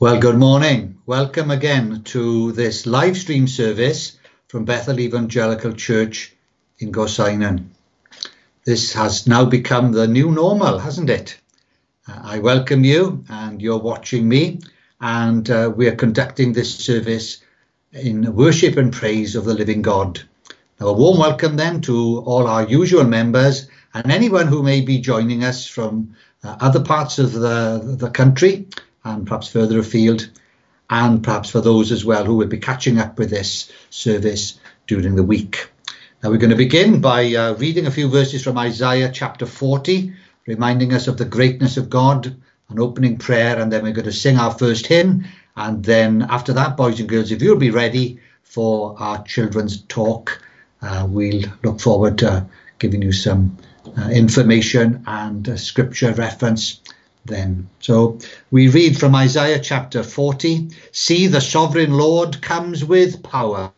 Well, good morning. Welcome again to this live stream service from Bethel Evangelical Church in Gorseinon. This has now become the new normal, hasn't it? I welcome you, and you're watching me, and we are conducting this service in worship and praise of the living God. Now, a warm welcome then to all our usual members and anyone who may be joining us from other parts of the country and perhaps further afield, and perhaps for those as well who will be catching up with this service during the week. Now we're going to begin by reading a few verses from Isaiah chapter 40, reminding us of the greatness of God, an opening prayer, and then we're going to sing our first hymn. And then after that, boys and girls, if you'll be ready for our children's talk, we'll look forward to giving you some information and scripture reference then. So we read from Isaiah chapter 40, "See, the sovereign Lord comes with power,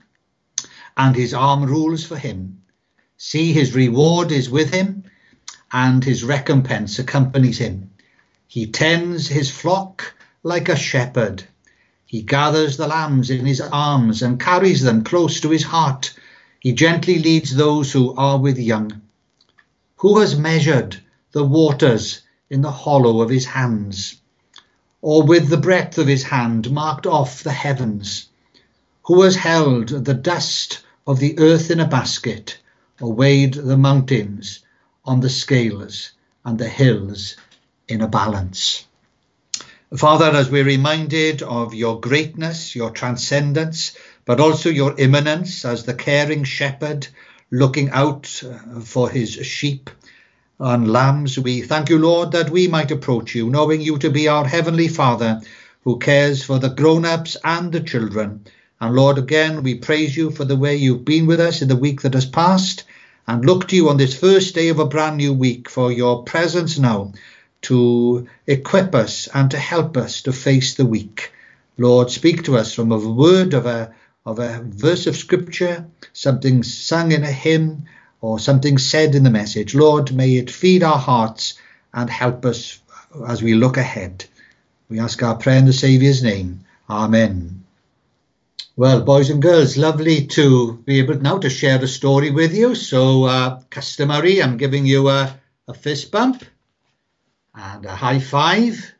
and his arm rules for him. See, his reward is with him, and his recompense accompanies him. He tends his flock like a shepherd. He gathers the lambs in his arms and carries them close to his heart. He gently leads those who are with young. Who has measured the waters in the hollow of his hands, or with the breadth of his hand marked off the heavens? Who has held the dust of the earth in a basket, or weighed the mountains on the scales and the hills in a balance?" Father, as we're reminded of your greatness, your transcendence, but also your immanence as the caring shepherd looking out for his sheep and lambs, we thank you, Lord, that we might approach you, knowing you to be our heavenly Father who cares for the grown-ups and the children. And Lord, again, we praise you for the way you've been with us in the week that has passed, and look to you on this first day of a brand new week for your presence now to equip us and to help us to face the week. Lord, speak to us from a word of a verse of scripture, something sung in a hymn, or something said in the message. Lord, may it feed our hearts and help us as we look ahead. We ask our prayer in the Saviour's name. Amen. Well, boys and girls, lovely to be able now to share a story with you. So, customary, I'm giving you a fist bump and a high five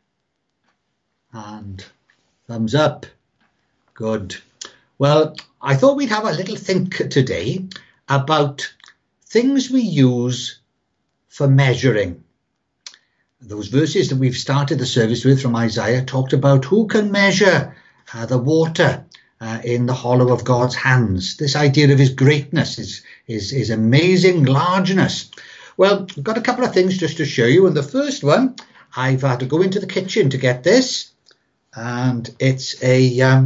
and thumbs up. Good. Well, I thought we'd have a little think today about things we use for measuring. Those verses that we've started the service with from Isaiah talked about who can measure the water in the hollow of God's hands. This idea of his greatness, his amazing largeness. Well, I've got a couple of things just to show you. And the first one, I've had to go into the kitchen to get this. And it's a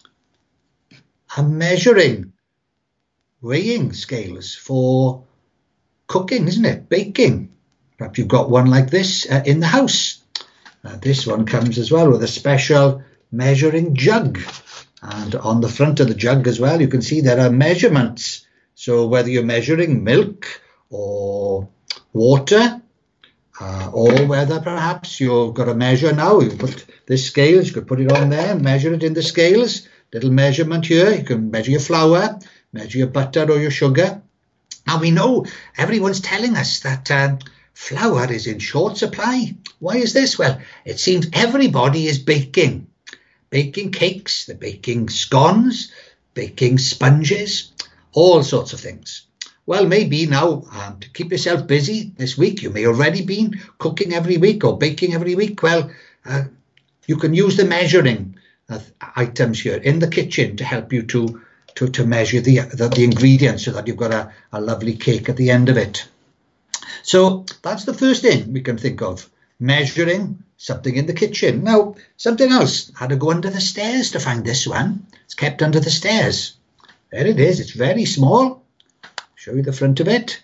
measuring, weighing scales for cooking, isn't it? Baking. Perhaps you've got one like this in the house. This one comes as well with a special measuring jug. And on the front of the jug as well, you can see there are measurements. So whether you're measuring milk or water, or whether perhaps you've got a measure now, you put this scales, you could put it on there and measure it in the scales. Little measurement here. You can measure your flour, measure your butter or your sugar. Now we know everyone's telling us that flour is in short supply. Why is this? Well, it seems everybody is baking cakes, they're baking scones, baking sponges, all sorts of things. Well, maybe now to keep yourself busy this week, you may already been cooking every week or baking every week. Well, you can use the measuring items here in the kitchen to help you to measure the ingredients so that you've got a lovely cake at the end of it. So that's the first thing we can think of, measuring something in the kitchen. Now, something else. I had to go under the stairs to find this one. It's kept under the stairs. There it is. It's very small. Show you the front of it.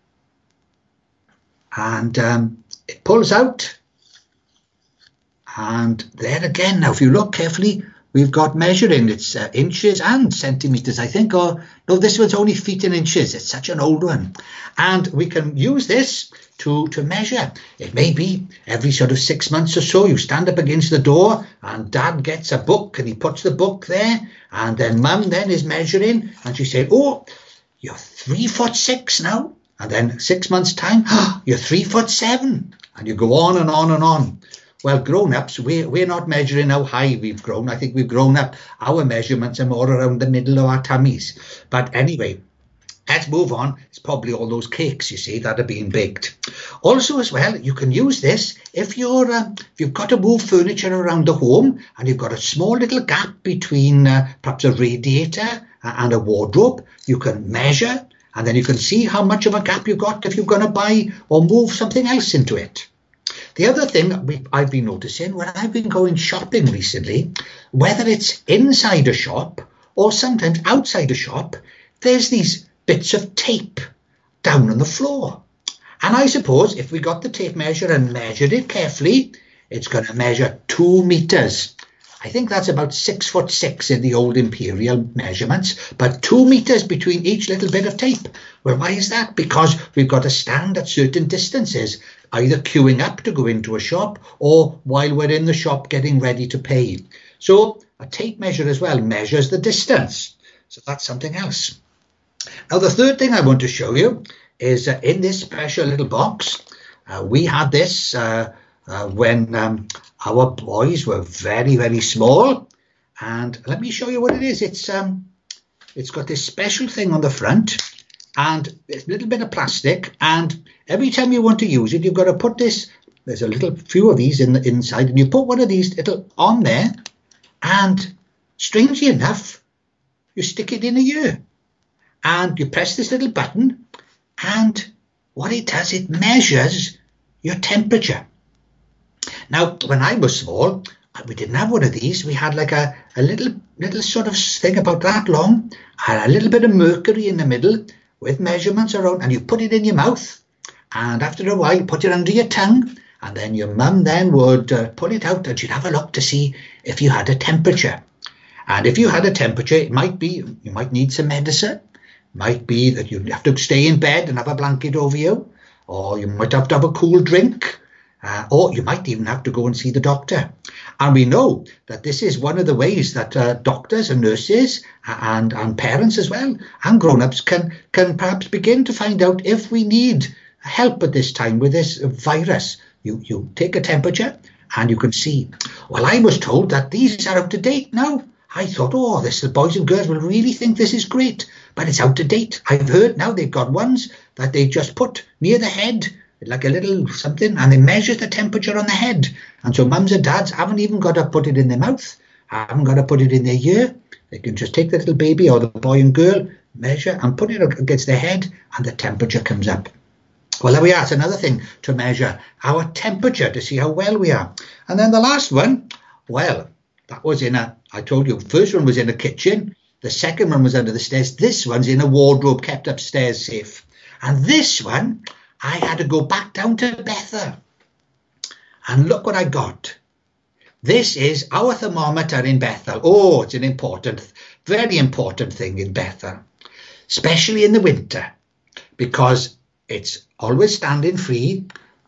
And it pulls out. And there again, now if you look carefully, we've got measuring. It's inches and centimetres, I think. Or no, this one's only feet and inches. It's such an old one. And we can use this to measure. It may be every sort of 6 months or so, you stand up against the door and Dad gets a book and he puts the book there, and then Mum then is measuring and she said, oh, you're 3'6" now. And then 6 months' time, you're 3'7", and you go on and on and on. Well, grown-ups, we're not measuring how high we've grown. I think we've grown up. Our measurements are more around the middle of our tummies. But anyway, let's move on. It's probably all those cakes, you see, that are being baked. Also, as well, you can use this if you've got to move furniture around the home and you've got a small little gap between perhaps a radiator and a wardrobe. You can measure, and then you can see how much of a gap you've got if you're going to buy or move something else into it. The other thing I've been noticing when I've been going shopping recently, whether it's inside a shop or sometimes outside a shop, there's these bits of tape down on the floor. And I suppose if we got the tape measure and measured it carefully, it's going to measure 2 meters. I think that's about 6'6" in the old imperial measurements, but 2 meters between each little bit of tape. Well, why is that? Because we've got to stand at certain distances, either queuing up to go into a shop or while we're in the shop getting ready to pay. So a tape measure as well measures the distance. So that's something else. Now, the third thing I want to show you is in this special little box. We had this when our boys were very, very small. And let me show you what it is. It's got this special thing on the front and it's a little bit of plastic. And every time you want to use it, you've got to put this. There's a little few of these in the inside, and you put one of these little on there. And strangely enough, you stick it in a ear. And you press this little button, and what it does, it measures your temperature. Now, when I was small, we didn't have one of these. We had like a little sort of thing about that long, and a little bit of mercury in the middle with measurements around, and you put it in your mouth, and after a while, you put it under your tongue, and then your mum then would pull it out, and she'd have a look to see if you had a temperature. And if you had a temperature, it might be you might need some medicine. Might be that you have to stay in bed and have a blanket over you, or you might have to have a cool drink, or you might even have to go and see the doctor. And we know that this is one of the ways that doctors and nurses and parents as well, and grown-ups can perhaps begin to find out if we need help at this time with this virus. You take a temperature and you can see. Well, I was told that these are out of date now. I thought, the boys and girls will really think this is great, but it's out of date. I've heard now they've got ones that they just put near the head, like a little something, and they measure the temperature on the head. And so mums and dads haven't even got to put it in their mouth, haven't got to put it in their ear. They can just take the little baby or the boy and girl, measure and put it against their head, and the temperature comes up. Well, there we are. It's another thing to measure our temperature to see how well we are. And then the last one, well, that was I told you, first one was in a kitchen. The second one was under the stairs. This one's in a wardrobe kept upstairs safe. And this one, I had to go back down to Bethel. And look what I got. This is our thermometer in Bethel. Oh, it's an important, very important thing in Bethel, especially in the winter, because it's always standing free.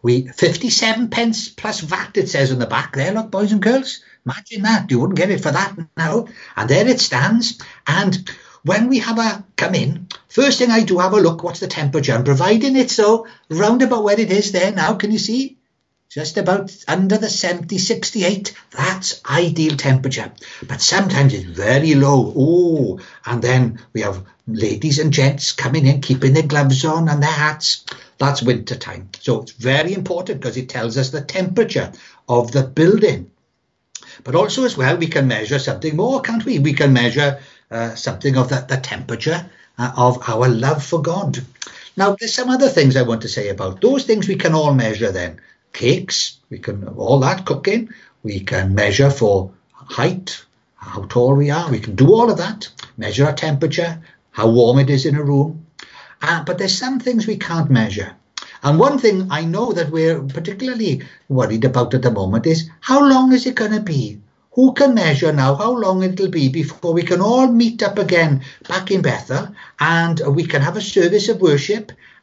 57 pence plus VAT, it says on the back there. Look, boys and girls. Imagine that. You wouldn't get it for that now. And there it stands. And when we come in, first thing I do, have a look, what's the temperature? And providing it's so round about where it is there now, can you see? Just about under the 70, 68. That's ideal temperature. But sometimes it's very low. Oh, and then we have ladies and gents coming in, keeping their gloves on and their hats. That's winter time. So it's very important because it tells us the temperature of the building. But also as well, we can measure something more, can't we? We can measure something of the temperature of our love for God. Now, there's some other things I want to say about those things we can all measure then. Cakes, we can, all that cooking. We can measure for height, how tall we are. We can do all of that. Measure our temperature, how warm it is in a room. But there's some things we can't measure. And one thing I know that we're particularly worried about at the moment is how long is it going to be? Who can measure now how long it'll be before we can all meet up again back in Bethel, and we can have a service of worship,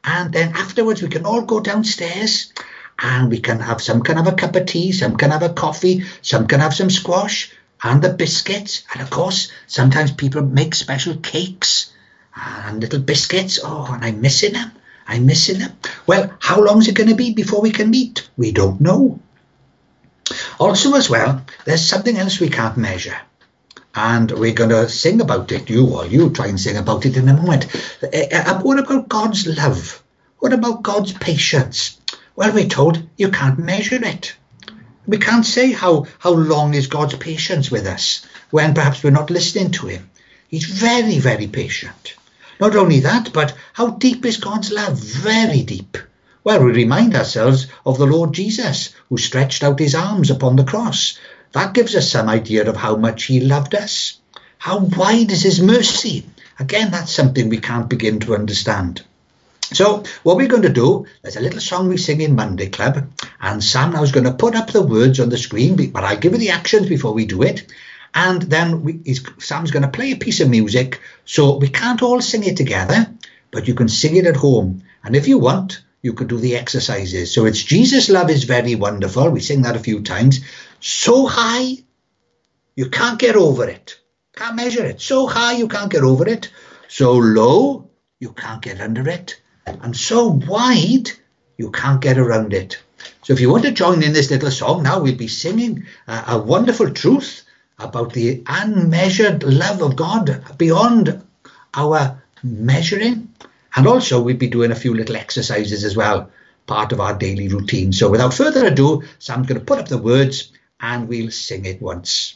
And then afterwards we can all go downstairs and we can have, some can have a cup of tea, some can have a coffee, some can have some squash and the biscuits. And of course, sometimes people make special cakes and little biscuits. Oh, and I'm missing them. Well, how long is it going to be before we can meet? We don't know. Also as well, there's something else we can't measure. And we're going to sing about it. You try and sing about it in a moment. What about God's love? What about God's patience? Well, we're told you can't measure it. We can't say how long is God's patience with us when perhaps we're not listening to him. He's very, very patient. Not only that, but how deep is God's love? Very deep. Well, we remind ourselves of the Lord Jesus, who stretched out his arms upon the cross. That gives us some idea of how much he loved us. How wide is his mercy? Again, that's something we can't begin to understand. So what we're going to do, there's a little song we sing in Monday Club, and Sam now is going to put up the words on the screen, but I'll give you the actions before we do it. And then Sam's going to play a piece of music, so we can't all sing it together, but you can sing it at home. And if you want, you could do the exercises. So it's Jesus' love is very wonderful. We sing that a few times. So high, you can't get over it. Can't measure it. So high, you can't get over it. So low, you can't get under it. And so wide, you can't get around it. So if you want to join in this little song, now we'll be singing a wonderful truth about the unmeasured love of God beyond our measuring. And also we'll be doing a few little exercises as well, part of our daily routine. So without further ado, Sam's going to put up the words and we'll sing it once.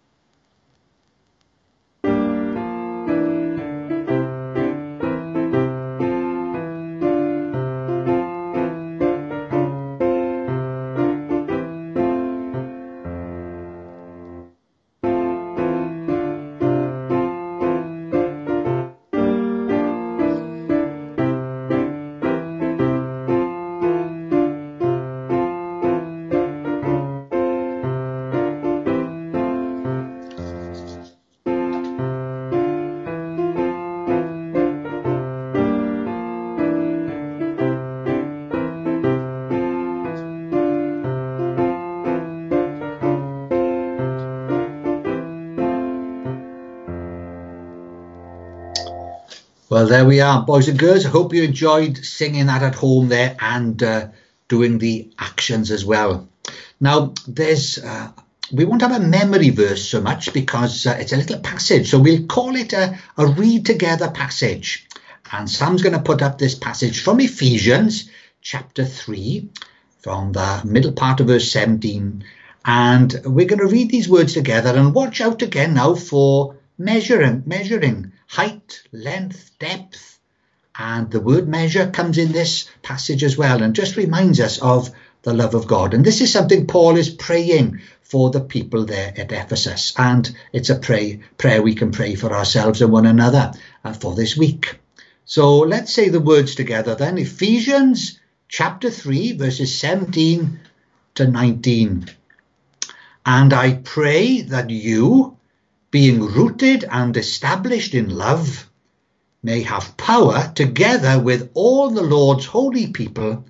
Well, there we are, boys and girls. I hope you enjoyed singing that at home there and doing the actions as well. Now, we won't have a memory verse so much because it's a little passage. So we'll call it a read together passage. And Sam's going to put up this passage from Ephesians chapter 3, from the middle part of verse 17. And we're going to read these words together and watch out again now for measuring height, length, depth, and the word measure comes in this passage as well and just reminds us of the love of God. And this is something Paul is praying for the people there at Ephesus, and it's a prayer we can pray for ourselves and one another for this week. So let's say the words together then. Ephesians chapter 3 verses 17 to 19. And I pray that you, being rooted and established in love, may have power together with all the Lord's holy people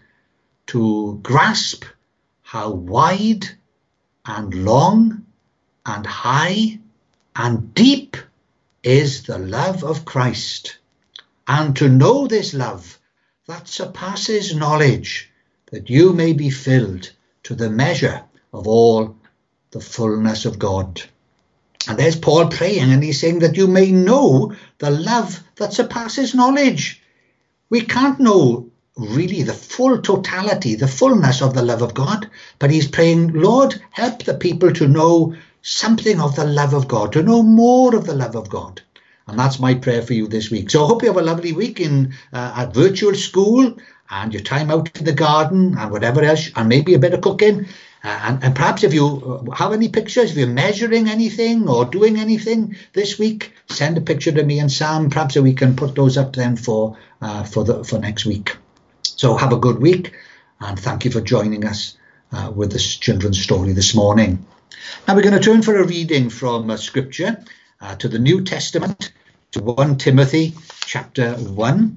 to grasp how wide and long and high and deep is the love of Christ, and to know this love that surpasses knowledge, that you may be filled to the measure of all the fullness of God. And there's Paul praying, and he's saying that you may know the love that surpasses knowledge. We can't know really the full totality, the fullness of the love of God, but he's praying, Lord, help the people to know something of the love of God, to know more of the love of God. And that's my prayer for you this week. So I hope you have a lovely week at virtual school and your time out in the garden and whatever else, and maybe a bit of cooking. And perhaps if you have any pictures, if you're measuring anything or doing anything this week, send a picture to me and Sam. Perhaps we can put those up then for next week. So have a good week, and thank you for joining us with this children's story this morning. Now we're going to turn for a reading from Scripture to the New Testament, to 1 Timothy chapter 1.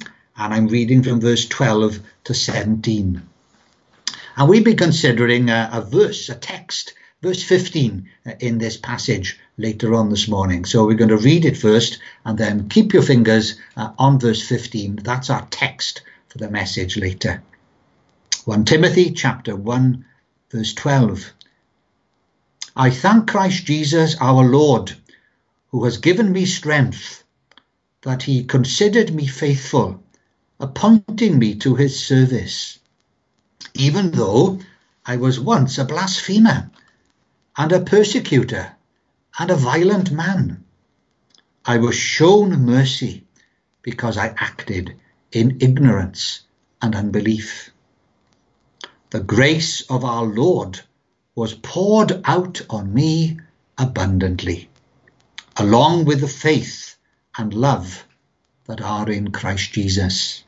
and I'm reading from verse 12 to 17. And we'll be considering a verse, a text, verse 15 in this passage later on this morning. So we're going to read it first and then keep your fingers on verse 15. That's our text for the message later. 1 Timothy chapter 1 verse 12. I thank Christ Jesus our Lord, who has given me strength, that he considered me faithful, appointing me to his service, even though I was once a blasphemer and a persecutor and a violent man. I was shown mercy because I acted in ignorance and unbelief. The grace of our Lord was poured out on me abundantly, along with the faith and love that are in Christ Jesus.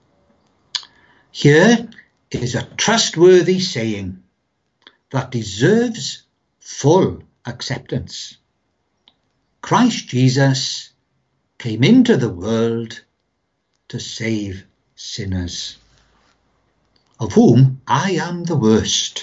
Here is a trustworthy saying that deserves full acceptance. Christ Jesus came into the world to save sinners, of whom I am the worst.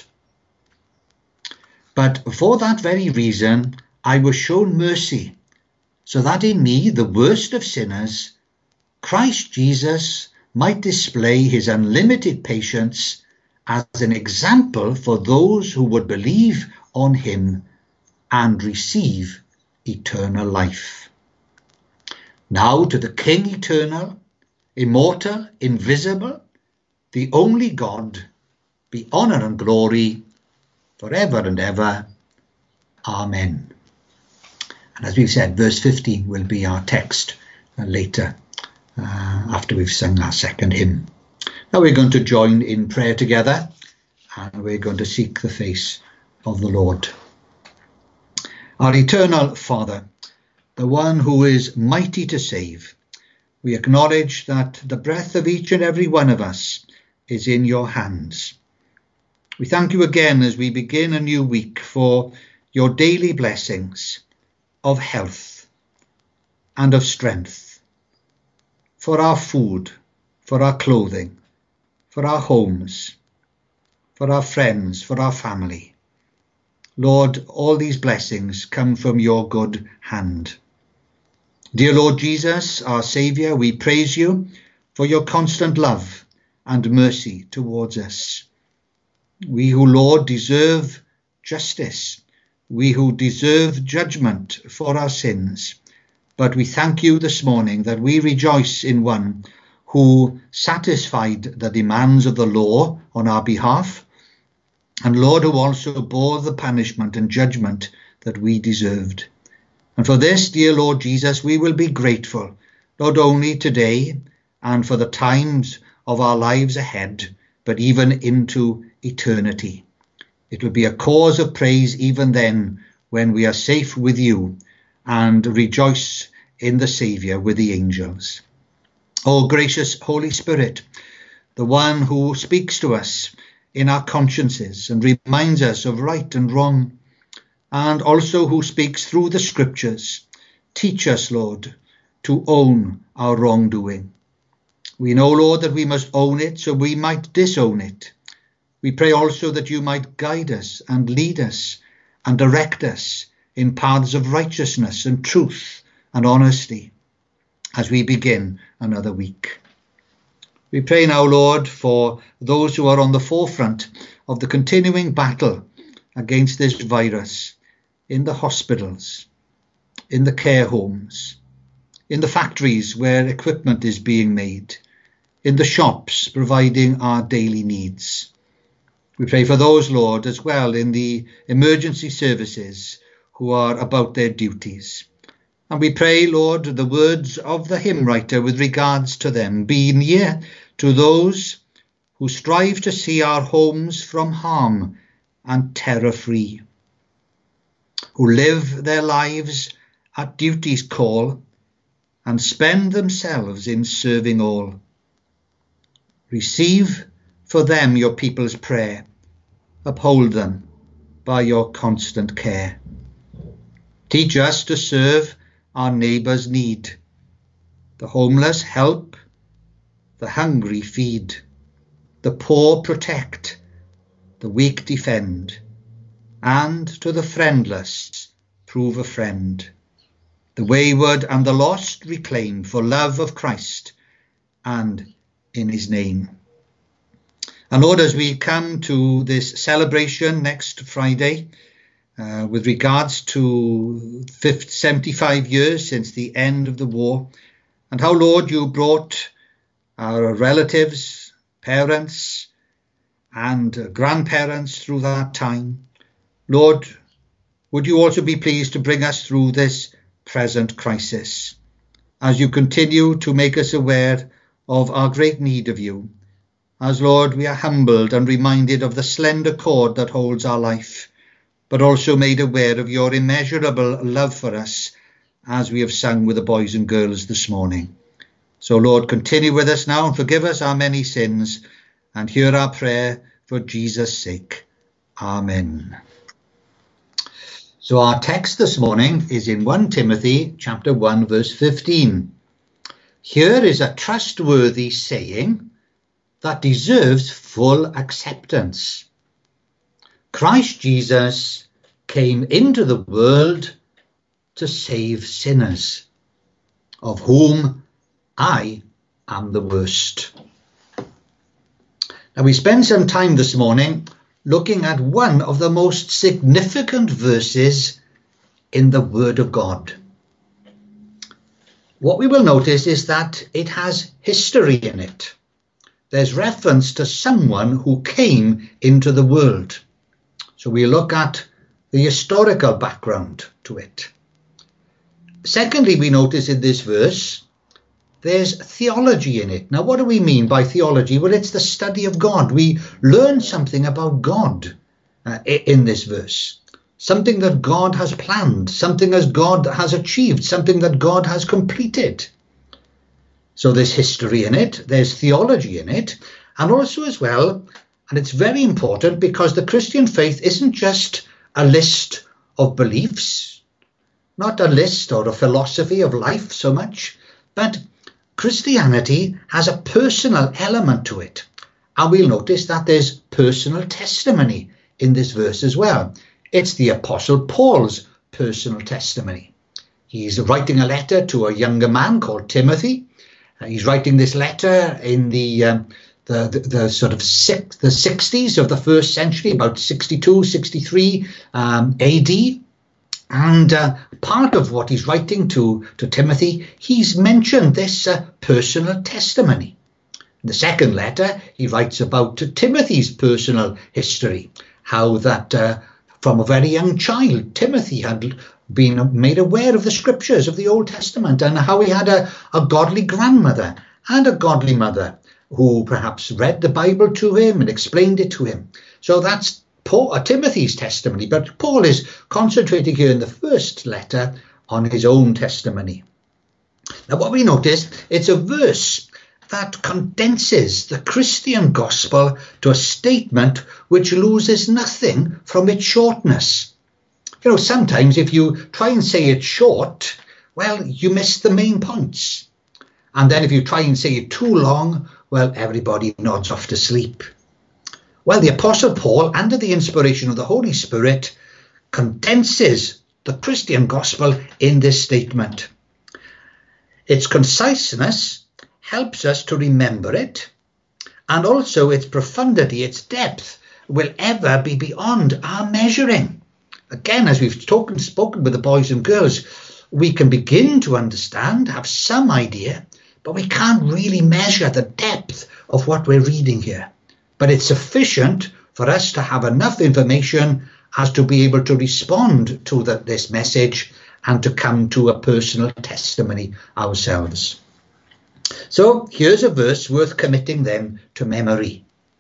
But for that very reason, I was shown mercy, so that in me, the worst of sinners, Christ Jesus might display his unlimited patience as an example for those who would believe on him and receive eternal life. Now to the King eternal, immortal, invisible, the only God, be honour and glory forever and ever. Amen. And as we've said, verse 15 will be our text later, after we've sung our second hymn. Now we're going to join in prayer together, and we're going to seek the face of the Lord. Our eternal Father, the one who is mighty to save, we acknowledge that the breath of each and every one of us is in your hands. We thank you again as we begin a new week for your daily blessings of health and of strength, for our food, for our clothing, for our homes, for our friends, for our family. Lord, all these blessings come from your good hand. Dear Lord Jesus, our Saviour, we praise you for your constant love and mercy towards us. We who, Lord, deserve justice, we who deserve judgment for our sins, but we thank you this morning that we rejoice in one who satisfied the demands of the law on our behalf, and Lord, who also bore the punishment and judgment that we deserved. And for this, dear Lord Jesus, we will be grateful, not only today and for the times of our lives ahead, but even into eternity. It will be a cause of praise even then, when we are safe with you and rejoice in the Saviour with the angels. O gracious Holy Spirit, the one who speaks to us in our consciences and reminds us of right and wrong, and also who speaks through the scriptures, teach us, Lord, to own our wrongdoing. We know, Lord, that we must own it so we might disown it. We pray also that you might guide us and lead us and direct us in paths of righteousness and truth and honesty as we begin another week. We pray now, Lord, for those who are on the forefront of the continuing battle against this virus, in the hospitals, in the care homes, in the factories where equipment is being made, in the shops providing our daily needs. We pray for those, Lord, as well in the emergency services who are about their duties. And we pray, Lord, the words of the hymn writer with regards to them. Be near to those who strive to see our homes from harm and terror free, who live their lives at duty's call and spend themselves in serving all. Receive for them your people's prayer. Uphold them by your constant care. Teach us to serve our neighbour's need, the homeless help, the hungry feed, the poor protect, the weak defend, and to the friendless prove a friend. The wayward and the lost reclaim for love of Christ and in his name. And Lord, as we come to this celebration next Friday, with regards to 75 years since the end of the war, and how, Lord, you brought our relatives, parents, and grandparents through that time. Lord, would you also be pleased to bring us through this present crisis, as you continue to make us aware of our great need of you, as, Lord, we are humbled and reminded of the slender cord that holds our life, but also made aware of your immeasurable love for us, as we have sung with the boys and girls this morning. So, Lord, continue with us now and forgive us our many sins, and hear our prayer for Jesus' sake. Amen. So our text this morning is in 1 Timothy chapter 1, verse 15. Here is a trustworthy saying that deserves full acceptance. Christ Jesus came into the world to save sinners, of whom I am the worst. Now we spend some time this morning looking at one of the most significant verses in the Word of God. What we will notice is that it has history in it. There's reference to someone who came into the world. So we look at the historical background to it. Secondly, we notice in this verse, there's theology in it. Now, what do we mean by theology? Well, it's the study of God. We learn something about God in this verse. Something that God has planned, something that God has achieved, something that God has completed. So there's history in it, there's theology in it, and also as well, and it's very important because the Christian faith isn't just a list of beliefs, not a list or a philosophy of life so much, but Christianity has a personal element to it. And we'll notice that there's personal testimony in this verse as well. It's the Apostle Paul's personal testimony. He's writing a letter to a younger man called Timothy. He's writing this letter in the sort of the 60s of the first century, about 62, 63 AD. And part of what he's writing to Timothy, he's mentioned this personal testimony. In the second letter, he writes about Timothy's personal history, how that from a very young child, Timothy had been made aware of the scriptures of the Old Testament, and how he had a godly grandmother and a godly mother who perhaps read the Bible to him and explained it to him. So that's Timothy's testimony, but Paul is concentrating here in the first letter on his own testimony. Now what we notice, it's a verse that condenses the Christian gospel to a statement which loses nothing from its shortness. You know, sometimes if you try and say it short, well, you miss the main points. And then if you try and say it too long, well, everybody nods off to sleep. Well, the Apostle Paul, under the inspiration of the Holy Spirit, condenses the Christian gospel in this statement. Its conciseness helps us to remember it, and also its profundity, its depth, will ever be beyond our measuring. Again, as we've spoken with the boys and girls, we can begin to understand, have some idea, but we can't really measure the depth of what we're reading here. But it's sufficient for us to have enough information as to be able to respond to this message and to come to a personal testimony ourselves. So here's a verse worth committing then to memory.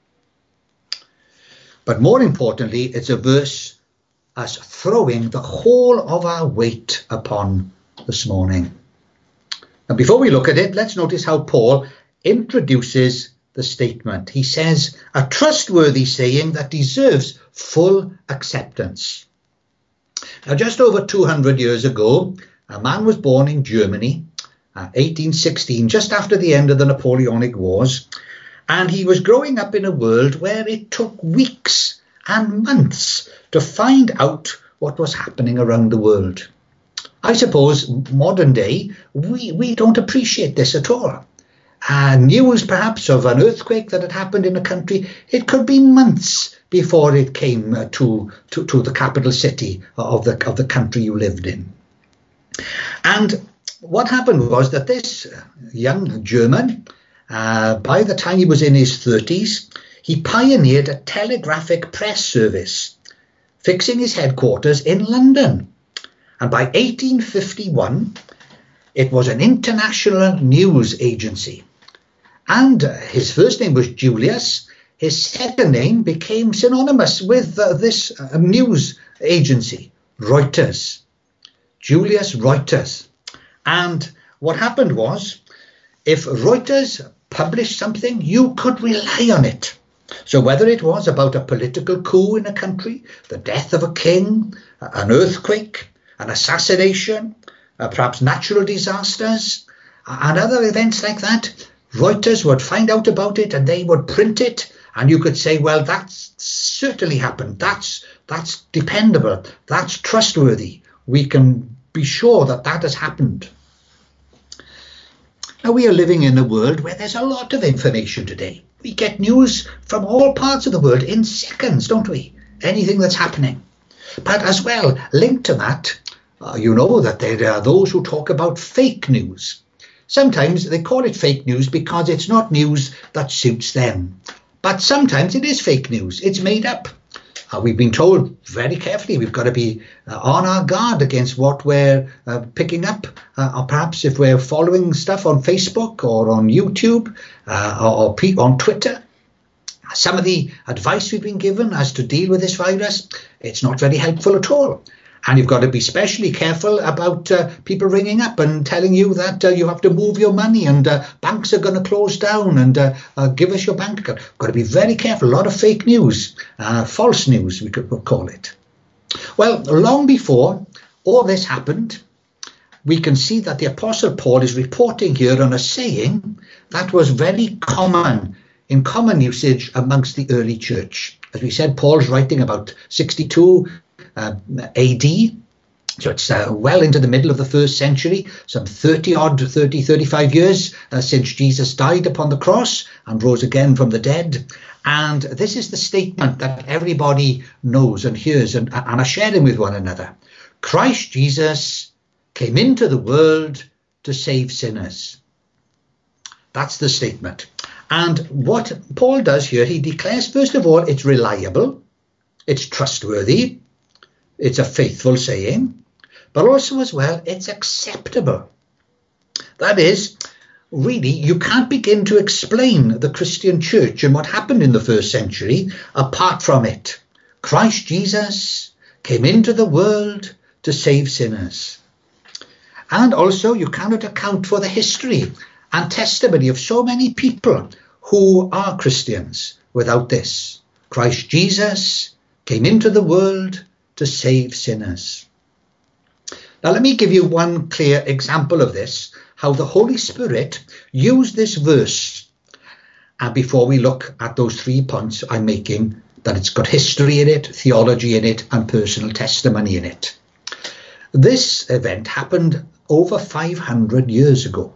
But more importantly, it's a verse us throwing the whole of our weight upon this morning. Now, before we look at it, let's notice how Paul introduces the statement. He says, a trustworthy saying that deserves full acceptance. Now, just over 200 years ago, a man was born in Germany, 1816, just after the end of the Napoleonic Wars, and he was growing up in a world where it took weeks and months to find out what was happening around the world. I suppose modern day, we don't appreciate this at all. News perhaps of an earthquake that had happened in a country, it could be months before it came to the capital city of the country you lived in. And what happened was that this young German, by the time he was in his 30s, he pioneered a telegraphic press service, fixing his headquarters in London. And by 1851, it was an international news agency. And his first name was Julius. His second name became synonymous with this news agency, Reuters. Julius Reuters. And what happened was, if Reuters published something, you could rely on it. So whether it was about a political coup in a country, the death of a king, an earthquake, an assassination, perhaps natural disasters, and other events like that, Reuters would find out about it and they would print it, and you could say, well, that's certainly happened. That's dependable. That's trustworthy. We can be sure that that has happened. Now, we are living in a world where there's a lot of information today. We get news from all parts of the world in seconds, don't we? Anything that's happening. But as well, linked to that, you know that there are those who talk about fake news. Sometimes they call it fake news because it's not news that suits them. But sometimes it is fake news. It's made up. We've been told very carefully we've got to be on our guard against what we're picking up, or perhaps if we're following stuff on Facebook or on YouTube or on Twitter. Some of the advice we've been given as to deal with this virus, it's not very helpful at all. And you've got to be especially careful about people ringing up and telling you that you have to move your money and banks are going to close down and give us your bank account. You've got to be very careful. A lot of fake news, false news, we could call it. Well, long before all this happened, we can see that the Apostle Paul is reporting here on a saying that was very common, in common usage amongst the early church. As we said, Paul's writing about 62 AD, so it's well into the middle of the first century, some 35 years since Jesus died upon the cross and rose again from the dead. And this is the statement that everybody knows and hears and are sharing with one another. Christ Jesus came into the world to save sinners. That's the statement. And what Paul does here, he declares, first of all, it's reliable, it's trustworthy, it's a faithful saying, but also as well, it's acceptable. That is, really, you can't begin to explain the Christian church and what happened in the first century apart from it. Christ Jesus came into the world to save sinners. And also, you cannot account for the history and testimony of so many people who are Christians without this. Christ Jesus came into the world to save sinners. Now let me give you one clear example of this, how the Holy Spirit used this verse. And before we look at those 3 points I'm making, that it's got history in it, theology in it, and personal testimony in it. This event happened over 500 years ago.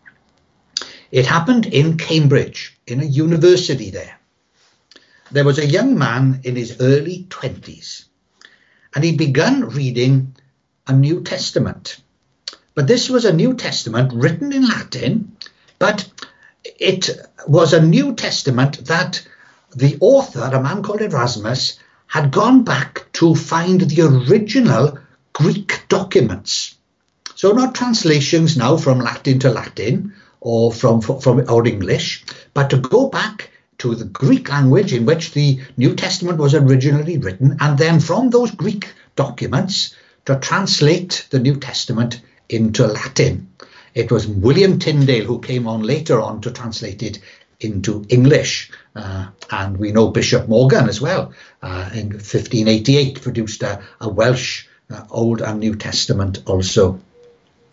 It happened in Cambridge, in a university there. There was a young man in his early 20s. And he began reading a New Testament. But this was a New Testament written in Latin, but it was a New Testament that the author, a man called Erasmus, had gone back to find the original Greek documents. So not translations now from Latin to Latin or from English, but to go back to the Greek language in which the New Testament was originally written, and then from those Greek documents to translate the New Testament into Latin. It was William Tyndale who came on later on to translate it into English. And we know Bishop Morgan as well, in 1588 produced a Welsh Old and New Testament also.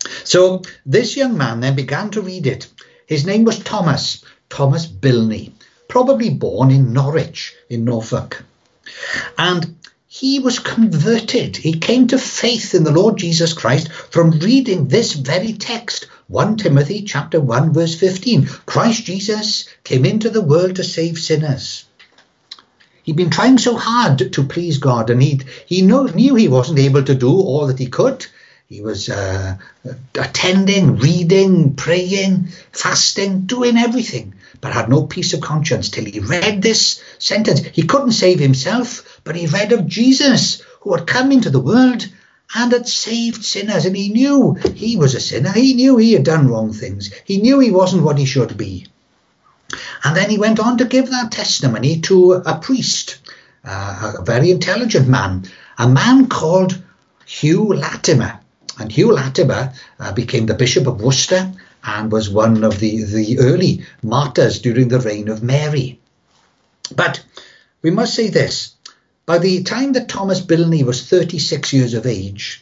So this young man then began to read it. His name was Thomas Bilney, probably born in Norwich in Norfolk. And he was converted. He came to faith in the Lord Jesus Christ from reading this very text, 1 Timothy chapter 1 verse 15. Christ Jesus came into the world to save sinners. He'd been trying so hard to please God, and he knew he wasn't able to do all that he could. He was attending, reading, praying, fasting, doing everything, but had no peace of conscience till he read this sentence. He couldn't save himself, but he read of Jesus who had come into the world and had saved sinners. And he knew he was a sinner. He knew he had done wrong things. He knew he wasn't what he should be. And then he went on to give that testimony to a priest, a very intelligent man, a man called Hugh Latimer. And Hugh Latimer became the Bishop of Worcester and was one of the early martyrs during the reign of Mary. But we must say this, by the time that Thomas Bilney was 36 years of age,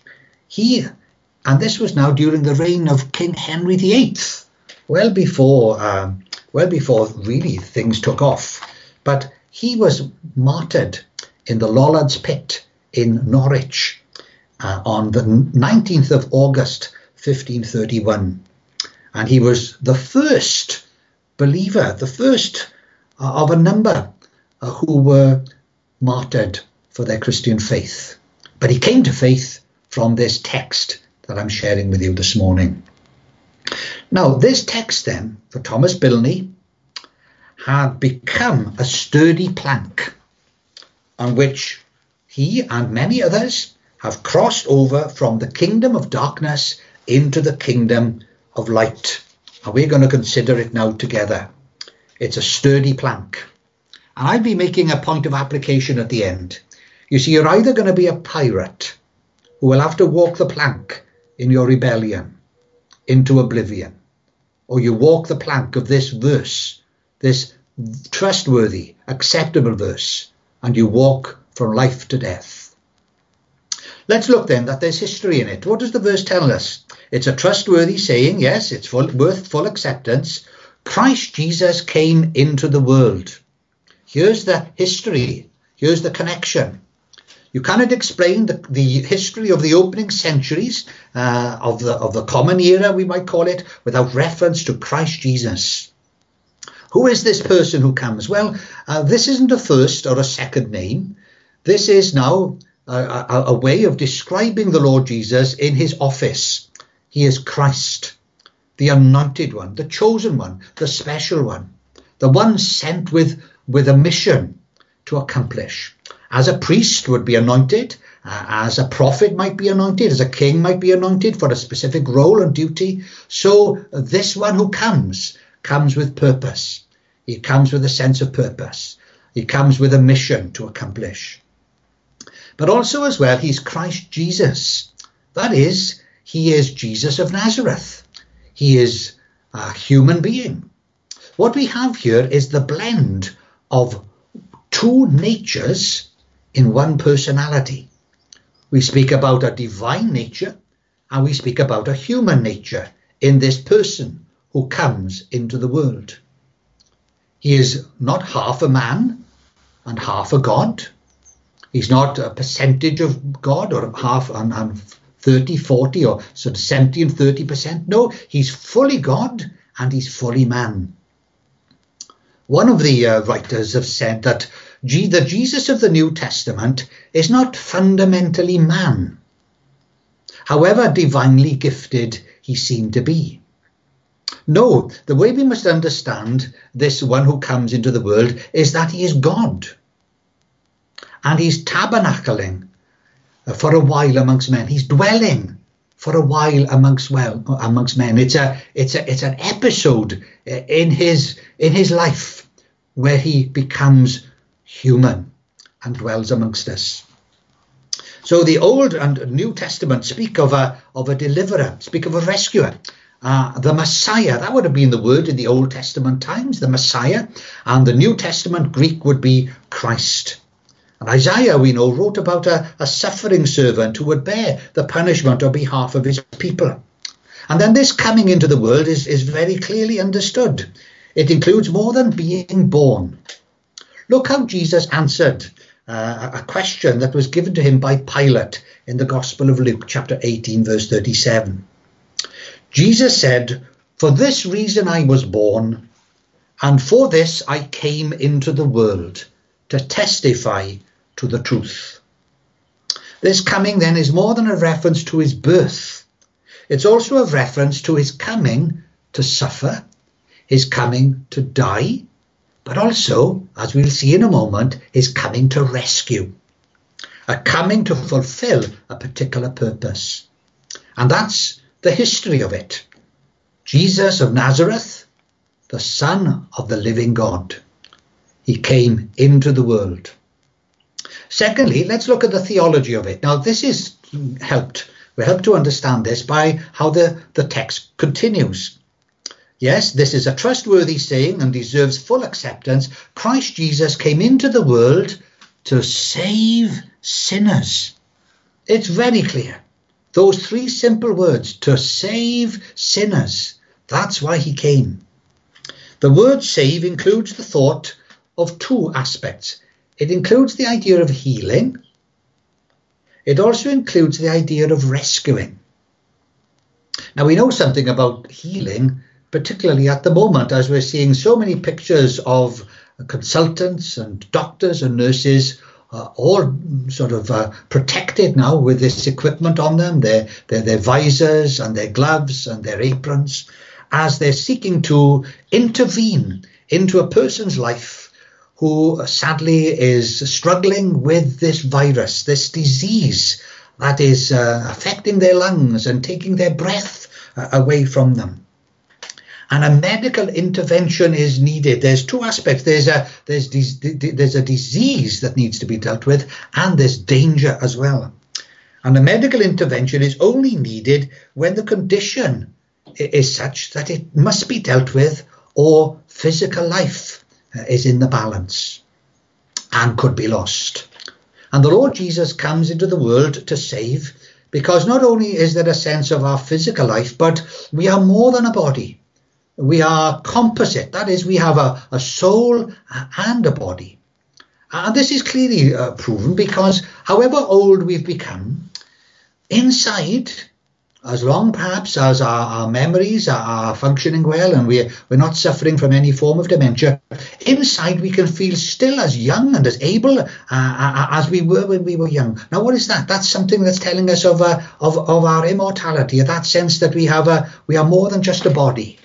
and this was now during the reign of King Henry VIII, well before really things took off, but he was martyred in the Lollards Pit in Norwich on the 19th of August 1531, and he was the first believer, the first of a number who were martyred for their Christian faith. But he came to faith from this text that I'm sharing with you this morning. Now, this text then, for Thomas Bilney, had become a sturdy plank on which he and many others have crossed over from the kingdom of darkness into the kingdom of light. And we're going to consider it now together. It's a sturdy plank. And I'll be making a point of application at the end. You see, you're either going to be a pirate who will have to walk the plank in your rebellion into oblivion, or you walk the plank of this verse, this trustworthy, acceptable verse, and you walk from life to death. Let's look then that there's history in it. What does the verse tell us? It's a trustworthy saying, yes, it's worth full acceptance. Christ Jesus came into the world. Here's the history. Here's the connection. You cannot explain the history of the opening centuries of the common era, we might call it, without reference to Christ Jesus. Who is this person who comes? Well, this isn't a first or a second name. This is now a way of describing the Lord Jesus in his office. He is Christ, the anointed one, the chosen one, the special one, the one sent with a mission to accomplish. As a priest would be anointed, as a prophet might be anointed, as a king might be anointed for a specific role and duty, so this one who comes with purpose. He comes with a sense of purpose. He comes with a mission to accomplish. But also as well, he's Christ Jesus. That is, he is Jesus of Nazareth. He is a human being. What we have here is the blend of two natures in one personality. We speak about a divine nature and we speak about a human nature in this person who comes into the world. He is not half a man and half a God. He's not a percentage of God or half and 30, 40 or sort of 70 and 30%. No, he's fully God and he's fully man. One of the writers have said that the Jesus of the New Testament is not fundamentally man, however divinely gifted he seemed to be. No, the way we must understand this one who comes into the world is that he is God. And he's tabernacling for a while amongst men. He's dwelling for a while amongst men. It's an episode in his life where he becomes human and dwells amongst us. So the Old and New Testament speak of a deliverer, speak of a rescuer. The Messiah, that would have been the word in the Old Testament times, the Messiah, and the New Testament Greek would be Christ. And Isaiah, we know, wrote about a suffering servant who would bear the punishment on behalf of his people. And then this coming into the world is very clearly understood. It includes more than being born. Look how Jesus answered a question that was given to him by Pilate in the Gospel of Luke, chapter 18, verse 37. Jesus said, "For this reason I was born, and for this I came into the world, to testify to the truth." This coming then is more than a reference to his birth. It's also a reference to his coming to suffer, his coming to die, but also, as we'll see in a moment, his coming to rescue, a coming to fulfill a particular purpose. And that's the history of it. Jesus of Nazareth, the Son of the living God. He came into the world. Secondly, let's look at the theology of it. Now, this is helped. We're helped to understand this by how the text continues. Yes, this is a trustworthy saying and deserves full acceptance. Christ Jesus came into the world to save sinners. It's very clear. Those three simple words, to save sinners. That's why he came. The word save includes the thought of two aspects. It includes the idea of healing. It also includes the idea of rescuing. Now, we know something about healing, particularly at the moment, as we're seeing so many pictures of consultants and doctors and nurses all sort of protected now with this equipment on them, their visors and their gloves and their aprons, as they're seeking to intervene into a person's life who sadly is struggling with this virus, this disease that is affecting their lungs and taking their breath away from them. And a medical intervention is needed. There's two aspects. There's a disease that needs to be dealt with, and there's danger as well. And a medical intervention is only needed when the condition is such that it must be dealt with, or physical life is in the balance and could be lost. And the Lord Jesus comes into the world to save, because not only is there a sense of our physical life, but we are more than a body. We are composite. That is, we have a soul and a body. And this is clearly proven because however old we've become, inside, as long perhaps as our memories are functioning well and we're not suffering from any form of dementia, inside we can feel still as young and as able as we were when we were young. Now, what is that? That's something that's telling us of our immortality, that sense that we are more than just a body.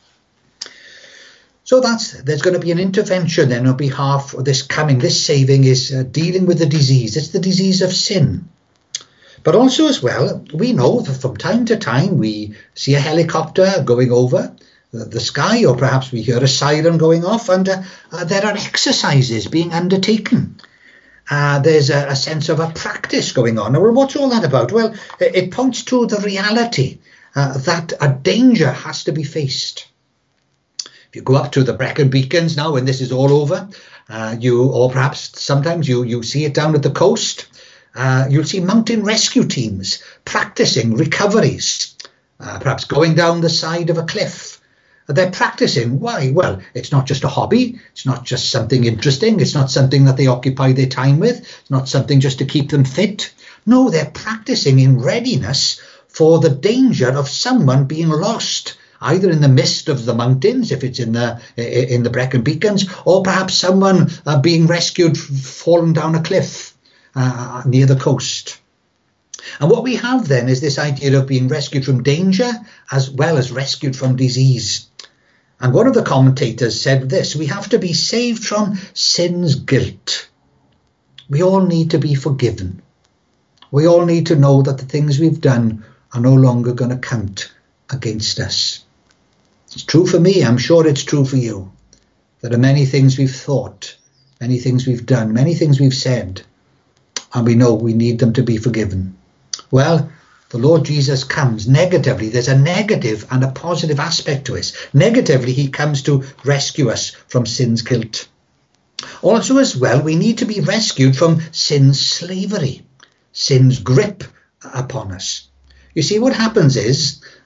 So there's going to be an intervention then on behalf of this coming. This saving is dealing with the disease. It's the disease of sin. But also as well, we know that from time to time we see a helicopter going over the sky, or perhaps we hear a siren going off, and there are exercises being undertaken. There's a sense of a practice going on. Well, what's all that about? Well, it points to the reality that a danger has to be faced. If you go up to the Brecon Beacons now, when this is all over, or perhaps sometimes you see it down at the coast, you'll see mountain rescue teams practicing recoveries, perhaps going down the side of a cliff. They're practicing. Why? Well, it's not just a hobby. It's not just something interesting. It's not something that they occupy their time with. It's not something just to keep them fit. No, they're practicing in readiness for the danger of someone being lost, either in the midst of the mountains, if it's in the Brecon Beacons, or perhaps someone being rescued, fallen down a cliff near the coast. And what we have then is this idea of being rescued from danger as well as rescued from disease. And one of the commentators said this: we have to be saved from sin's guilt. We all need to be forgiven. We all need to know that the things we've done are no longer going to count against us. It's true for me. I'm sure it's true for you. There are many things we've thought, many things we've done, many things we've said, and we know we need them to be forgiven. Well, the Lord Jesus comes negatively. There's a negative and a positive aspect to it. Negatively, he comes to rescue us from sin's guilt. Also as well, we need to be rescued from sin's slavery, sin's grip upon us. You see, what happens is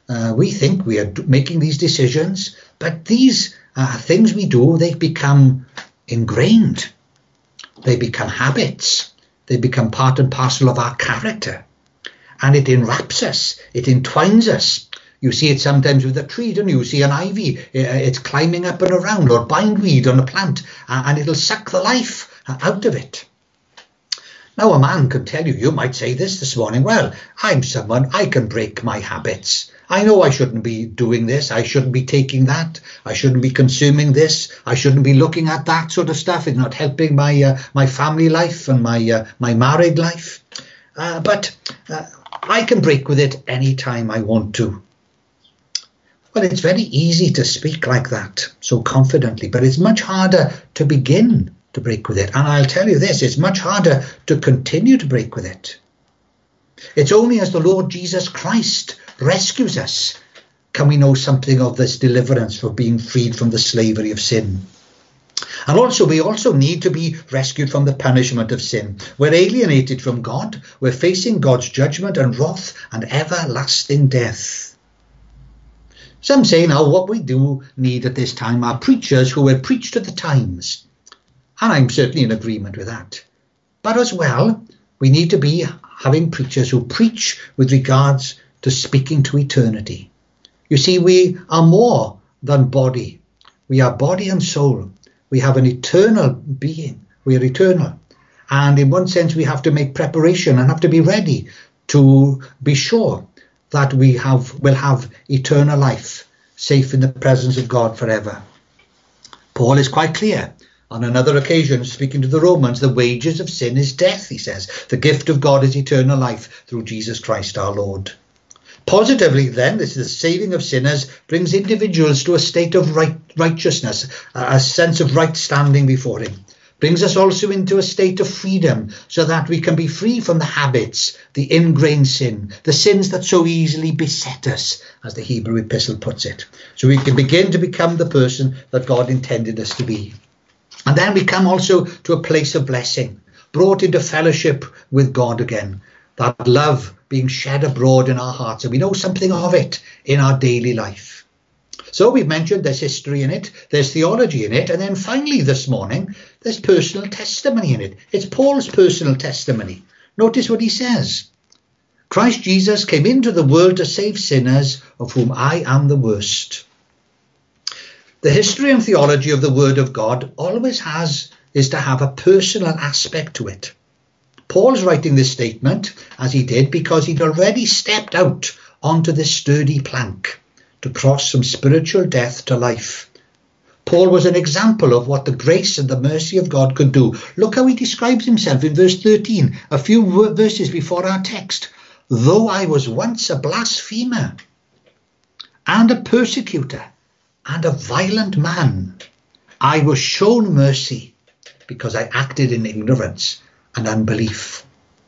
We think we are making these decisions, but these things we do, they become ingrained. They become habits. They become part and parcel of our character. And it enwraps us. It entwines us. You see it sometimes with a tree, don't you? You see an ivy, it's climbing up and around, or bindweed on a plant, and it'll suck the life out of it. Now, a man can tell you, you might say this morning, well, I'm someone, I can break my habits. I know I shouldn't be doing this. I shouldn't be taking that. I shouldn't be consuming this. I shouldn't be looking at that sort of stuff. It's not helping my family life and my married life. But I can break with it any time I want to. Well, it's very easy to speak like that, so confidently, but it's much harder to begin to break with it. And I'll tell you this, it's much harder to continue to break with it. It's only as the Lord Jesus Christ rescues us can we know something of this deliverance for being freed from the slavery of sin. And also, we also need to be rescued from the punishment of sin. We're alienated from God. We're facing God's judgment and wrath and everlasting death. Some say now what we do need at this time are preachers who will preach to the times. And I'm certainly in agreement with that. But as well, we need to be having preachers who preach with regards to speaking to eternity. You see, we are more than body. We are body and soul. We have an eternal being. We are eternal. And in one sense, we have to make preparation and have to be ready to be sure that we will have eternal life, safe in the presence of God forever. Paul is quite clear. On another occasion, speaking to the Romans, the wages of sin is death, he says. The gift of God is eternal life through Jesus Christ our Lord. Positively, then, this is the saving of sinners brings individuals to a state of righteousness, a sense of right standing before him. Brings us also into a state of freedom so that we can be free from the habits, the ingrained sin, the sins that so easily beset us, as the Hebrew epistle puts it. So we can begin to become the person that God intended us to be. And then we come also to a place of blessing, brought into fellowship with God again, that love being shed abroad in our hearts, and we know something of it in our daily life. So we've mentioned there's history in it, there's theology in it, and then finally this morning, there's personal testimony in it. It's Paul's personal testimony. Notice what he says. Christ Jesus came into the world to save sinners, of whom I am the worst. The history and theology of the Word of God always is to have a personal aspect to it. Paul's writing this statement, as he did, because he'd already stepped out onto this sturdy plank to cross from spiritual death to life. Paul was an example of what the grace and the mercy of God could do. Look how he describes himself in verse 13, a few verses before our text. Though I was once a blasphemer and a persecutor and a violent man, I was shown mercy because I acted in ignorance and unbelief.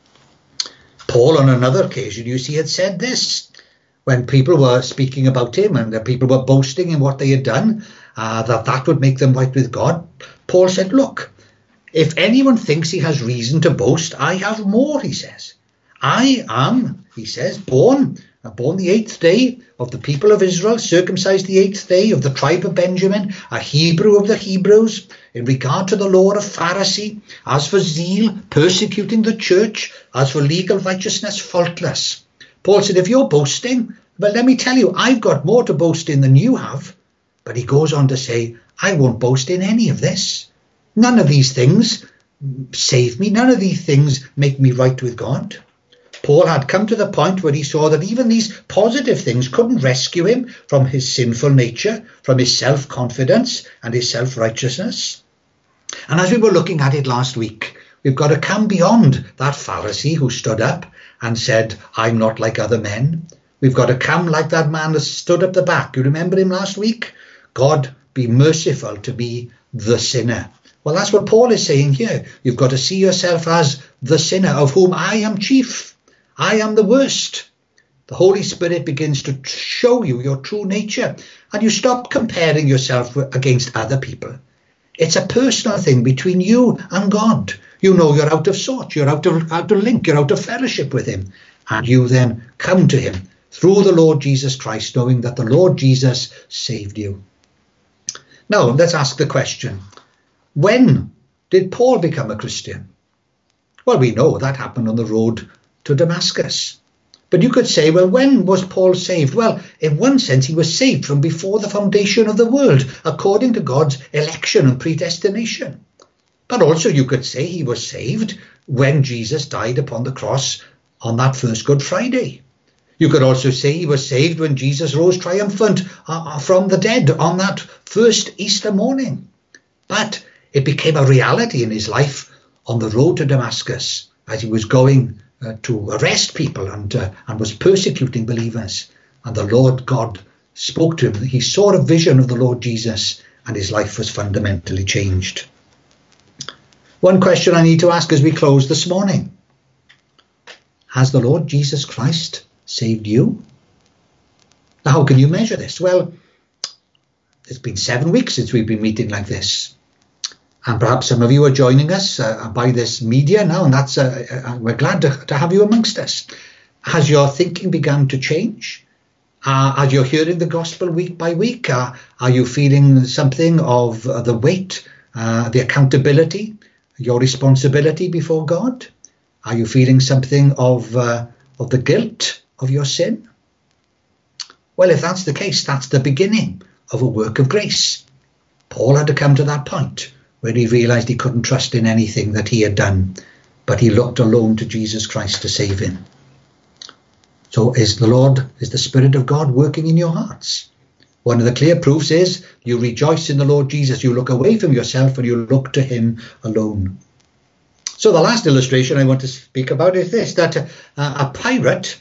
Paul, on another occasion, you see, had said this. When people were speaking about him and the people were boasting in what they had done, that would make them right with God, Paul said, look, if anyone thinks he has reason to boast, I have more, he says. I am, he says, born the 8th day of the people of Israel, circumcised the 8th day of the tribe of Benjamin, a Hebrew of the Hebrews, in regard to the law of Pharisee, as for zeal, persecuting the church, as for legal righteousness, faultless. Paul said, if you're boasting, well, let me tell you, I've got more to boast in than you have. But he goes on to say, I won't boast in any of this. None of these things save me. None of these things make me right with God. Paul had come to the point where he saw that even these positive things couldn't rescue him from his sinful nature, from his self-confidence and his self-righteousness. And as we were looking at it last week, we've got to come beyond that Pharisee who stood up and said, I'm not like other men. We've got to come like that man that stood up the back. You remember him last week? God, be merciful to me, the sinner. Well, that's what Paul is saying here. You've got to see yourself as the sinner, of whom I am chief. I am the worst. The Holy Spirit begins to show you your true nature, and you stop comparing yourself against other people. It's a personal thing between you and God. You know you're out of sort, you're out of link, you're out of fellowship with him. And you then come to him through the Lord Jesus Christ, knowing that the Lord Jesus saved you. Now, let's ask the question, when did Paul become a Christian? Well, we know that happened on the road to Damascus. But you could say, well, when was Paul saved? Well, in one sense, he was saved from before the foundation of the world, according to God's election and predestination. But also you could say he was saved when Jesus died upon the cross on that first Good Friday. You could also say he was saved when Jesus rose triumphant from the dead on that first Easter morning. But it became a reality in his life on the road to Damascus as he was going to arrest people and was persecuting believers. And the Lord God spoke to him. He saw a vision of the Lord Jesus and his life was fundamentally changed. One question I need to ask as we close this morning. Has the Lord Jesus Christ saved you? Now, how can you measure this? Well, it's been 7 weeks since we've been meeting like this. And perhaps some of you are joining us by this media now, and that's we're glad to have you amongst us. Has your thinking begun to change? As you're hearing the gospel week by week, are you feeling something of the weight, the accountability, your responsibility before God? Are you feeling something of the guilt of your sin? Well, if that's the case, that's the beginning of a work of grace. Paul had to come to that point where he realized he couldn't trust in anything that he had done, but he looked alone to Jesus Christ to save him. So is the Spirit of God working in your hearts? One of the clear proofs is you rejoice in the Lord Jesus. You look away from yourself and you look to him alone. So the last illustration I want to speak about is this, that a pirate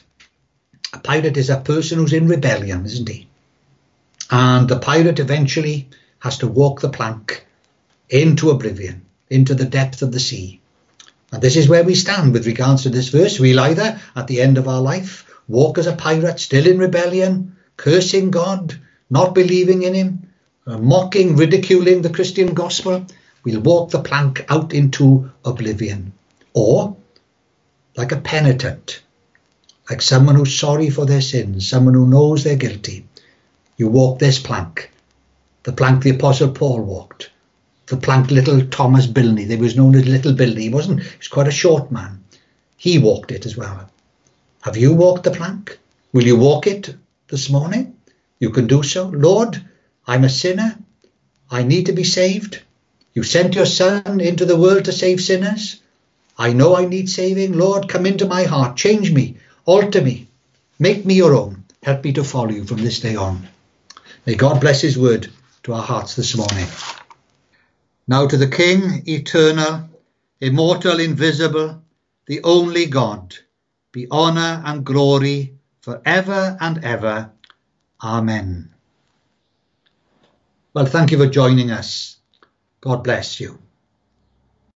is a person who's in rebellion, isn't he? And the pirate eventually has to walk the plank into oblivion, into the depth of the sea. And this is where we stand with regards to this verse. We'll either, at the end of our life, walk as a pirate, still in rebellion, cursing God, not believing in him, mocking, ridiculing the Christian gospel. We'll walk the plank out into oblivion. Or, like a penitent, like someone who's sorry for their sins, someone who knows they're guilty, you walk this plank, the plank the Apostle Paul walked, the plank little Thomas Bilney. There was known as Little Bilney. He was quite a short man. He walked it as well. Have you walked the plank? Will you walk it this morning? You can do so. Lord, I'm a sinner. I need to be saved. You sent your Son into the world to save sinners. I know I need saving. Lord, come into my heart. Change me. Alter me. Make me your own. Help me to follow you from this day on. May God bless his word to our hearts this morning. Now to the King, eternal, immortal, invisible, the only God, be honour and glory forever and ever. Amen. Well, thank you for joining us. God bless you.